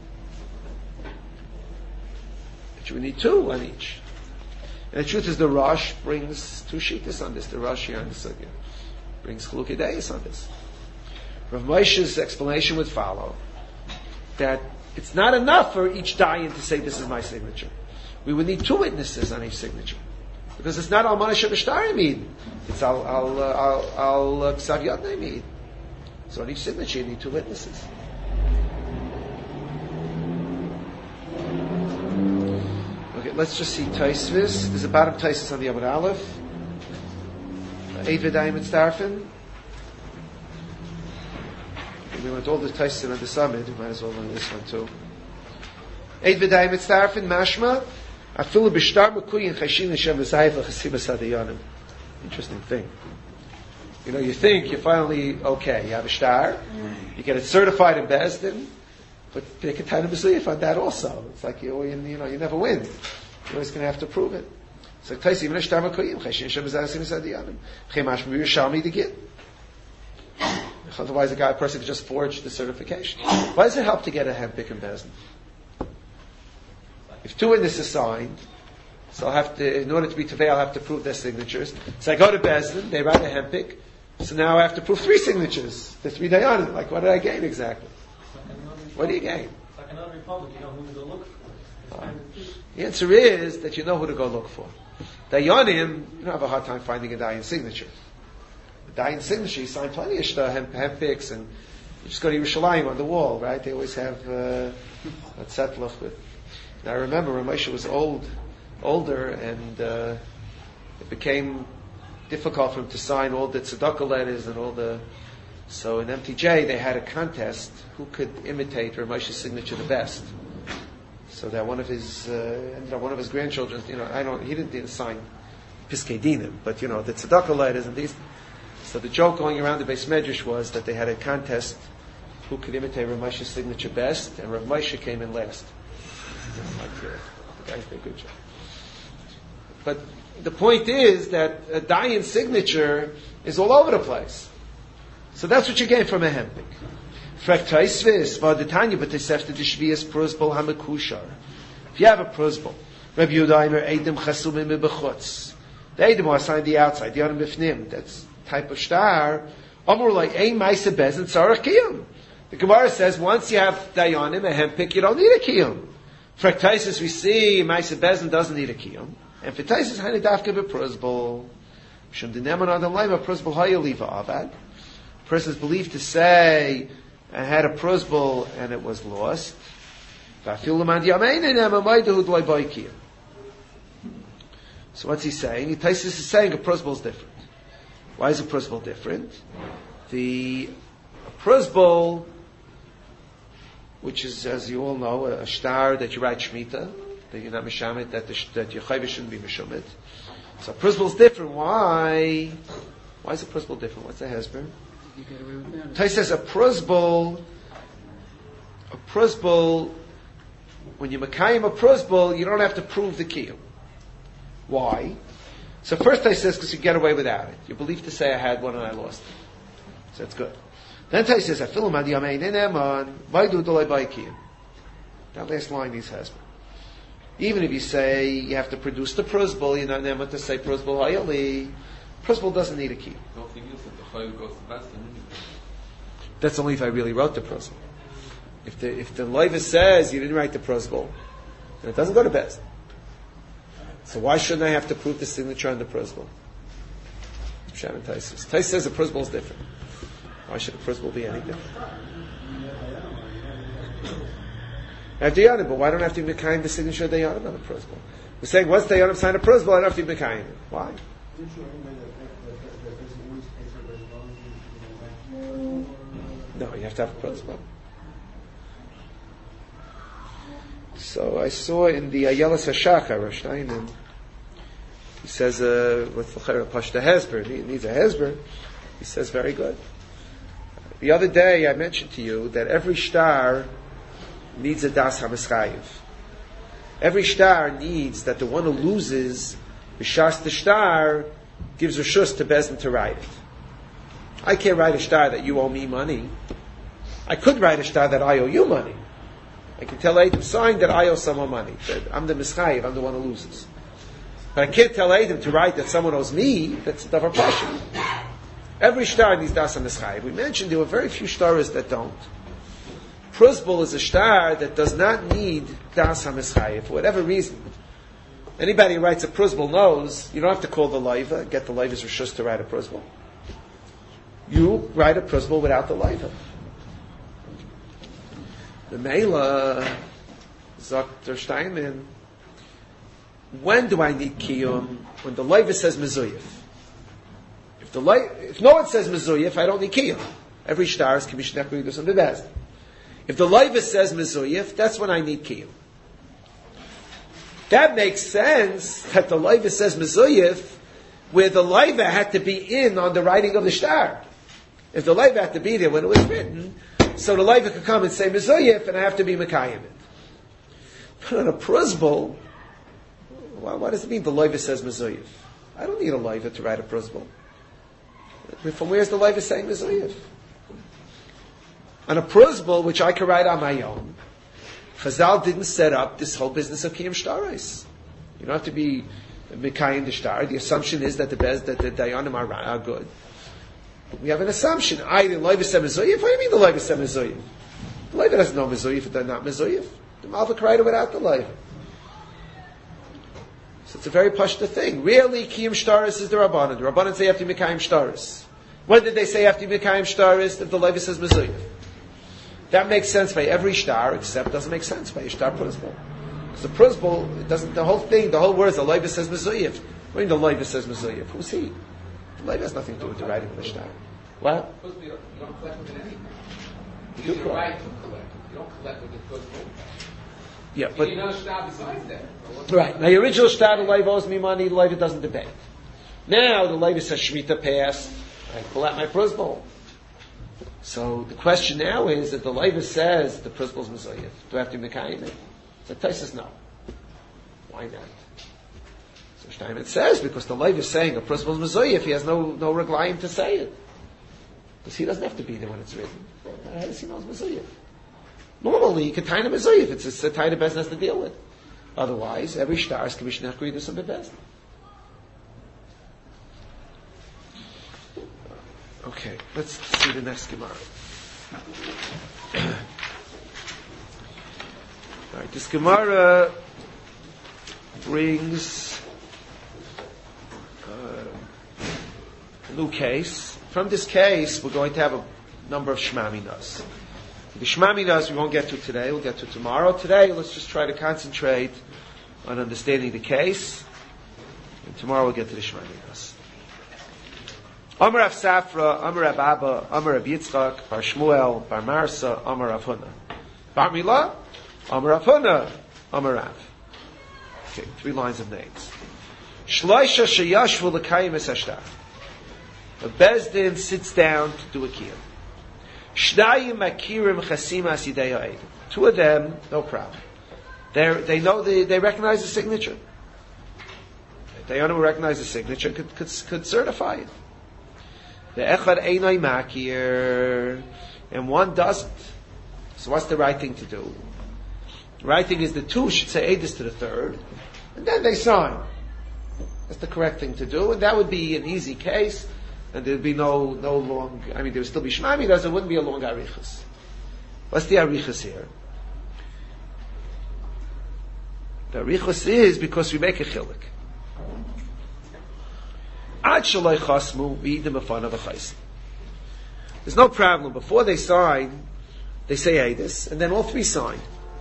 That you would need two on each. And the truth is, the Rosh brings two shittas on this. The Rosh here on the Sugya brings Chalukei Deis on this. Rav Moshe's explanation would follow that it's not enough for each Dayan to say, this is my signature. We would need two witnesses on each signature. Because it's not Almana Shabashtar Mid. It's Al Al Al Al Ksav Yadnei Mid. So on each signature you need two witnesses. Okay, let's just see Taisvis. There's a bottom Taisvis on the Amud Aleph. Eid V'dayim Mitzdarfin. We went all the Taisvis on the summit. We might as well learn this one too. Eid V'dayim Mitzdarfin Mashma. Afilu b'shtar mekuyin chashin Hashem v'zayif l'chasibas hadayanim. Interesting thing. You know, you think you're finally okay. You have a shtar, you get it certified in Bezdin, but they can tell you on that also. It's like you, you know, you never win. You're always going to have to prove it. It's like Taisi, even a shtar mekuyin chashin Hashem v'zayif hadayanim. Chemash b'yushami to get. Otherwise, a guy, a person could just forge the certification. Why does it help to get a hempik in Bezdin? If two witnesses signed, so I'll have to, in order to be Tevei, I'll have to prove their signatures. So I go to Bezdin, they write a hempik, so now I have to prove three signatures. The three Dayanim. Like, what did I gain exactly? What do you gain? It's like another republic, you know who to go look for. Uh, the answer is that you know who to go look for. Dayanim, you don't have a hard time finding a Dayan signature. The Dayan signature, you sign plenty of shta, hemp, hempiks, and you just go to Yerushalayim on the wall, right? They always have uh, a tzedlach with. Now I remember when Moshe was old, older, and uh, it became difficult for him to sign all the tzedakah letters and all the. So in M T J they had a contest who could imitate Rav Moshe's signature the best. So that one of his, uh, ended up one of his grandchildren, you know, I don't, he didn't, didn't sign Piskei Dinim, but you know the tzedakah letters and these. So the joke going around the Beis Medrash was that they had a contest who could imitate Rav Moshe's signature best, and Rav Moshe came in last. Like, uh, the guy did a good job. But the point is that a Dayan's signature is all over the place. So that's what you get from a hempik. If you have a prozbol, Rabbi Yudaimer Eidim Chasumim Bechutz. The Eidim are assigned the outside, the Adam Bifnim. That's type of star. Amur like Ein Maisa Bezin Tzarech Kiyum. The Gemara says once you have Dayanim, a hempik, you don't need a Kiyum. For Taisus we see Maisa Bezin doesn't need a Kiyum. And for Taisus Hani Dafka Beprozbol. Shum Dineman Adam Laima Prozbol Hayaliva Avad. Person is believed to say, I had a prozbol and it was lost. So what's he saying? Taisus is saying a prozbol is different. Why is a prozbol different? The prozbol, which is, as you all know, a star that you write Shemitah, that you're not Mishamit, that, the, that your chayv shouldn't be Mishamit. So a prozbol is different. Why? Why is a prozbol different? What's the hesber? Tais says a prozbol, a prozbol, when you makayim a prozbol, you don't have to prove the kiyum. Why? So first Tais says because you get away without it. You believe to say I had one and I lost it. So that's good. Then Tais says, I feel him on the yamein in eman, why do dolay by kiyum? That last line is hesber. Even if you say you have to produce the prozbol, you're not never to say prozbol hayali. Prozbol doesn't need a kiyum. That's only if I really wrote the prozbol. If the if the loiva says you didn't write the prozbol, then it doesn't go to best. So why shouldn't I have to prove the signature on the prozbol? Shaman Taisus. Taisus says the prozbol is different. Why should a prozbol be any different? I have Dayanim, but why don't I have to be Mekayim the signature of Dayanim on the prozbol? We're saying once Dayanim sign a prozbol, I don't have to be Mekayim it. Why? No, you have to have a prozbol. So I saw in the Ayelas Hashachar, Rosh Hashanah, he says, uh, with the Pashta Hezber, he needs a Hezber. He says, very good. The other day I mentioned to you that every star needs a Das HaMeschayev. Every star needs that the one who loses, B'shas the star, gives a shus to Bezdin to write it. I can't write a star that you owe me money. I could write a star that I owe you money. I can tell Adam sign that I owe someone money. That I'm the mischayev, I'm the one who loses. But I can't tell Adam to write that someone owes me. That's the davar pasha. Every star needs das mischayev. We mentioned there were very few stars that don't. Prozbol is a star that does not need das mischayev for whatever reason. Anybody who writes a prozbol knows you don't have to call the loiva, get the loiva's reshus to write a prozbol. You write a prozbol without the loiva. The Meila, Doctor Steinman, when do I need kiyum? When the loiva says mezuyif. If the loiva, if no one says mezuyif, I don't need kiyum. Every star is commissioned to do something best. If the loiva says mezuyif, that's when I need kiyum. That makes sense that the loiva says mezuyif, where the loiva had to be in on the writing of the star. If the loiva had to be there when it was written, so the loiva could come and say mezuyif, and I have to be mekayim it. But on a prozbol, well, what does it mean the loiva says mezuyif? I don't need a loiva to write a prozbol. From where's the loiva saying mezuyif? On a prozbol, which I could write on my own, Chazal didn't set up this whole business of kiyum shtaros. You don't have to be mekayim the shtar. The assumption is that the bez, that the dayanim are, are good. We have an assumption. I the loiva said mezuyif. What do you mean the loiva said mezuyif? The loiva doesn't know mezuyif if they're not mezuyif. The malva can write it without the loiva. So it's a very pashta thing. Really, kiyum shtaros is the rabbanon. The rabbanon say you have to be mekayim shtaros. When did they say you have to be mekayim shtaros? If the loiva says mezuyif. That makes sense by every star, except doesn't make sense by a star prozbol. Because the prozbol, it doesn't. The whole thing, the whole words, the loiva says mezuyif. What do you mean the loiva says mezuyif? Who's he? The loiva has nothing to do with the writing of the star. What? You don't collect with anything. You You do do right to collect. You don't collect with the prozbol. Yeah, You but need another star besides that. right. Now, the original star, the loiva owes me money. The loiva doesn't debate. Now the loiva says shmita passed. I pull out my prozbol. So the question now is that the Leiva says the principle is Mezuyif. Do I have to be Mekayim it? So Tais says no. Why not? So Steinmetz says because the Leiva is saying a principle is Mezuyif, he has no no reglayim to say it. Because he doesn't have to be there when it's written. How does he know it's Mezuyif? Normally, you can tie him Mezuyif. It's a, a tie the Bezdin has to deal with. Otherwise, every star is commissioned to do some Bezdin. Okay, let's see the next Gemara. All right, this Gemara brings uh, a new case. From this case, we're going to have a number of Shmaminas. The Shmaminas we won't get to today, we'll get to tomorrow. Today, let's just try to concentrate on understanding the case. And tomorrow we'll get to the Shmaminas. Amar Rav Safra, Amar Rav Abba, Amar Rav Yitzchak, Bar Shmuel, Bar Marsa, Amar Rav Huna. Bar Milah, Amar Rav Huna, Amar Rav. Okay, three lines of names. Shloisha sheyashvu l'kayim es hashtar. A Bezdin sits down to do a kiyum. Shnayim makirim chasim asidei ha'edim. Two of them, no problem. They they know the, they recognize the signature. They only recognize the signature could could, could certify it. The echad einay makir, and one doesn't. So what's the right thing to do? The right thing is the two should say edus to the third, and then they sign. That's the correct thing to do, and that would be an easy case, and there'd be no no long. I mean, there would still be shmamidas. There wouldn't be a long arichas. What's the arichas here? The arichas is because we make a chilik. There's no problem. Before they sign, they say edus, and then all three sign.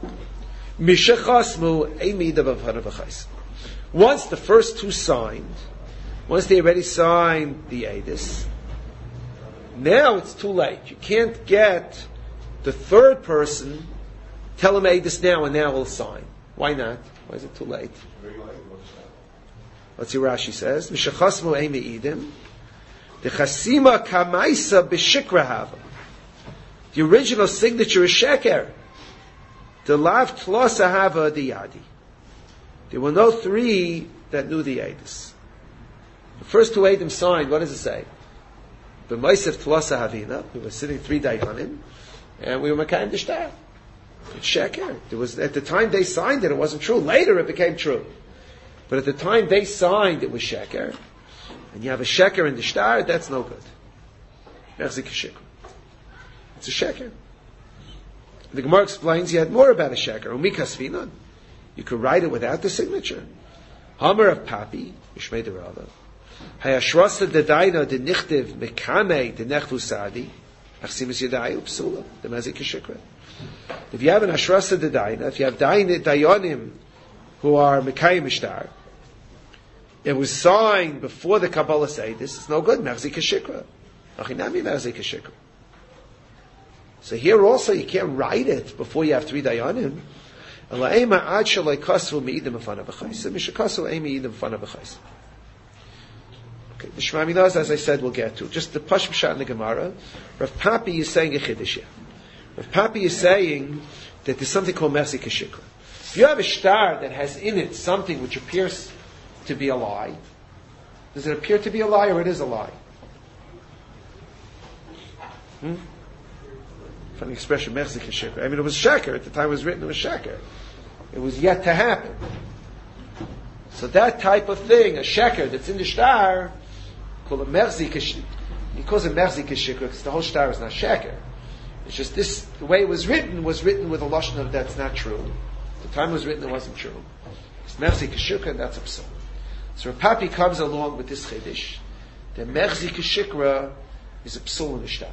Once the first two signed, once they already signed the edus, now it's too late. You can't get the third person, tell him edus now, and now he'll sign. Why not? Why is it too late? Let's see what Rashi says. Mishachasmu ei me'idim. The chasima kamaisa b'shikra hava. The original signature is sheker. The lav tlosa hava the yadi. There were no three that knew the edus. The first two edim signed. What does it say? B'maisef tlosa havina. We were sitting three dayanim, and we were makayim d'shtar. It's sheker. There was at the time they signed it, it wasn't true. Later, it became true. But at the time they signed, it was sheker. And you have a sheker in the shtar, that's no good. It's a sheker. The Gemara explains you had more about a sheker. Umikasvinan. You could write it without the signature. Hamar of Papi, Mishmei de Rava. Hayashrasa dedaina de nichtiv mekame de nechtu sadi. Achsimis yedayu psula. The mazik shikra. If you have an ashrasa dedaina, if you have dayanim who are mekayim mishtar, it was signed before the Kabbalah say this is no good. Merzik shikra. Achinami merzik shikra. So here also you can't write it before you have three dayanim. Okay, the Shmaminas, as I said, we'll get to. Just the Pashim Shat in the Gemara. Rav Papi is saying a chiddush here. Rav Papi is saying that there's something called merzik shikra. If you have a shtar that has in it something which appears to be a lie, does it appear to be a lie or it is a lie? Hmm? Funny expression, merzik shikra. I mean, it was sheker. At the time it was written, it was sheker. It was yet to happen. So that type of thing, a sheker that's in the shtar, called a merzik shikra. He calls it merzik shikra because the whole shtar is not sheker. It's just this, the way it was written, was written with a lashon of that's not true. The time it was written, it wasn't true. It's merzik shikra, and that's absurd. So Rav Papi comes along with this chiddush. The merzik shikra is a psul in the shtar.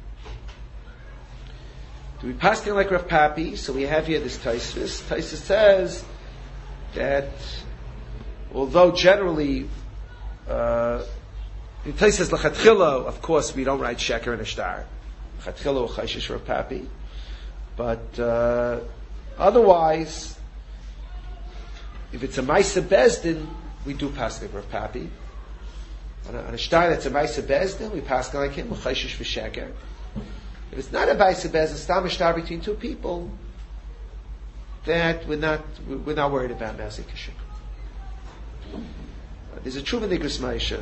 Do we pass it like Rav Papi? So we have here this Taisvis. Taisvis says that although generally, uh, in Taisvis L'chatchila, of course, we don't write sheker in a shtar. L'chatchila or chayshish Rav Papi. But uh, otherwise, if it's a Maisa Bezdin, we do pass it like Rav Papi. On a, on a shtar that's a Maisa Bezdin, we pass it like him, chayshish v'sheker. If it's not a Baisa Bez, a Stam Shtar between two people, that we're not, we're not worried about Mezek Kashik. There's a Tshuva Nigris Maisha.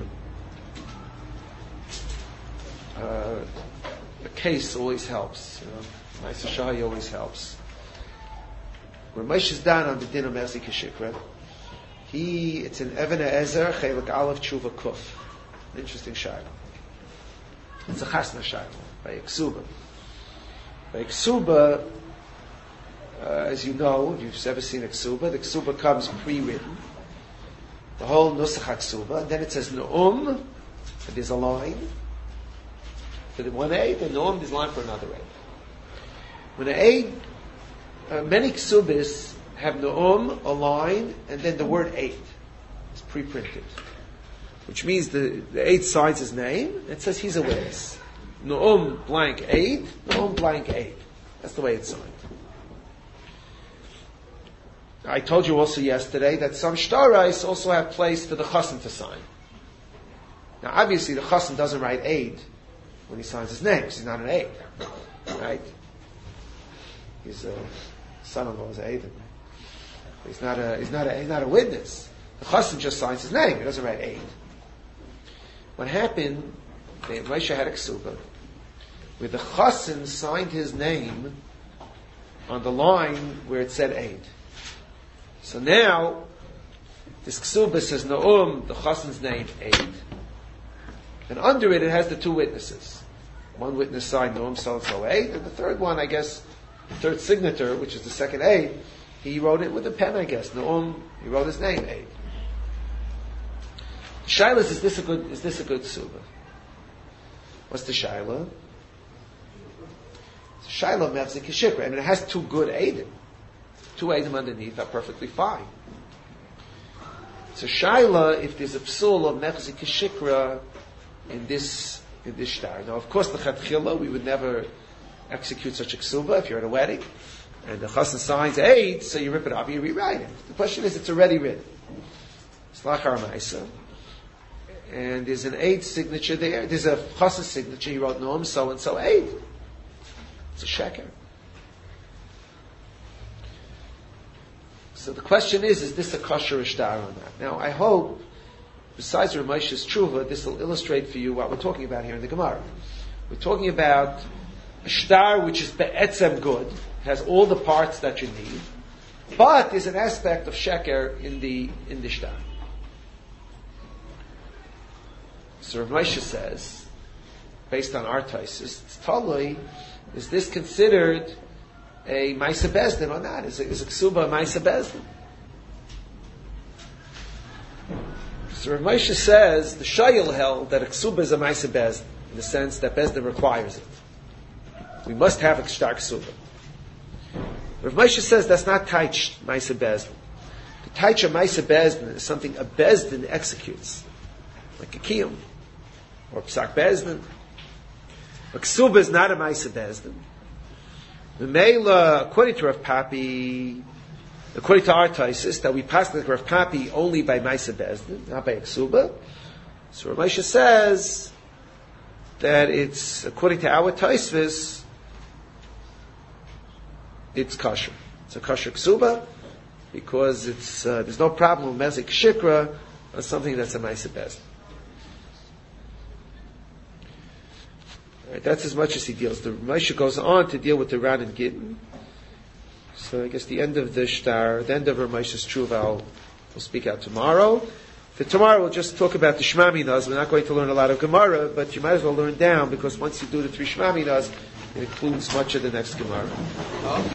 Uh, a case always helps, you know. Maisa Shahi always helps. Where Moshe is down on the din of Mezek Kashik, he, it's in Even Ezer, Chelik Aleph Tshuva Kuf. Interesting shayla. It's a chasna shayla by Ksuba. By Ksuba, uh, as you know, if you've ever seen a Ksuba, the Ksuba comes pre-written. The whole Nusach Ksuba, and then it says Nu'um, and there's a line. For the one aid, and Nu'um, there's a line for another aid. When an aid, uh, many Ksubis have Nu'um, a line, and then the word aid is pre-printed. Which means the, the aid signs his name, it says he's a witness. Nu'um blank aid, Nu'um blank aid. That's the way it's signed. I told you also yesterday that some shtarais also have place for the chassan to sign. Now obviously the chassan doesn't write aid when he signs his name, because he's not an aid. Right? His uh, son-in-law is an aid. He's not a, he's not a, he's not a witness. The chassan just signs his name, he doesn't write aid. What happened, Moshe had a ksuba, where the chassan signed his name on the line where it said aid. So now, this ksuba says Na'um, the chassan's name, aid. And under it, it has the two witnesses. One witness signed Na'um, so-and-so, aid, and the third one, I guess, the third signature, which is the second aid, he wrote it with a pen, I guess. Na'um, he wrote his name, aid. Shaila is this a good, is this a good ksuba? What's the Shaila? Shaila Mevzik Kashikra. I mean, it has two good aidim. Two aidim underneath are perfectly fine. So Shaila, if there's a psul of Mevzik Kashikra in this, in this shtar. Now, of course, the Chatchila, we would never execute such a ksuba if you're at a wedding, and the chassan signs aid, so you rip it off, you rewrite it. The question is, it's already written. It's lachar ma'isa. And there's an aid signature there. There's a chassan signature. He wrote Noam so and so aid. It's a sheker. So the question is: is this a kosher ishtar or not? Now, I hope, besides Ramesh's tshuva, this will illustrate for you what we're talking about here in the Gemara. We're talking about a shtar which is be'etzem good, has all the parts that you need, but there's an aspect of sheker in the in the shtar. So Rav Moshe says, based on our taisus, it's totally, is this considered a Maisa Bezdin or not? Is, is a ksuba a Maisa Bezdin? So Rav Moshe says, the Shayil held that a ksuba is a Maisa Bezdin, in the sense that Bezdin requires it. We must have a shtar ksuba. Rav Moshe says that's not taich Maisa Bezdin. The taich of Maisa Bezdin is something a Bezdin executes, like a kiyum, or psak bezdin. A ksuba is not a Maisa Bezdin. The Mela, according to Rav Papi, according to our taisis, that we pass like Rav Papi only by Maisa Bezdin, not by a ksuba. So Rav Moshe says that it's, according to our taisis, it's kosher. It's a kosher ksuba, because it's, uh, there's no problem with Mezek Shikra on something that's a Maisa Bezdin. Right, that's as much as he deals. The Moshe goes on to deal with the Ran and Gittin. So I guess the end of the shtar, the end of Rav Moshe's tshuva, we'll speak out tomorrow. For tomorrow, we'll just talk about the Shema Minas. We're not going to learn a lot of Gemara, but you might as well learn down, because once you do the three Shema Minas, it includes much of the next Gemara.